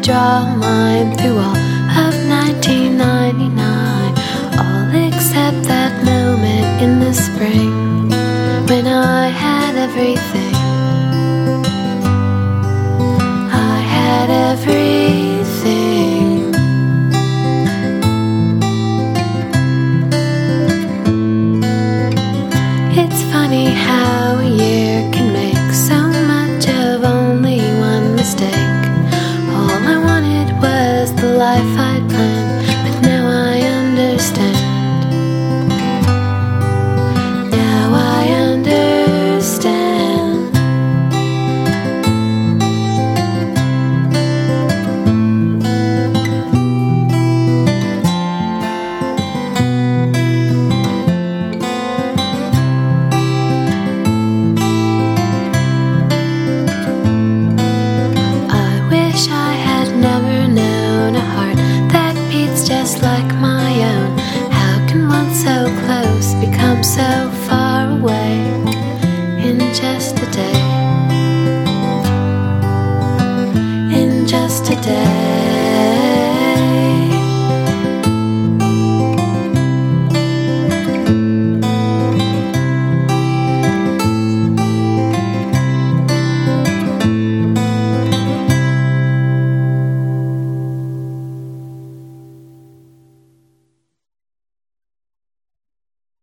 draw a line through all of 1999, all except that moment in the spring when I had everything. I had everything. It's funny how a year can make so much of only one mistake. All I wanted was the life I'd planned, but now I understand. Now I understand. I had never known a heart that beats just like my own. How can one so close become so far away in just a day? In just a day.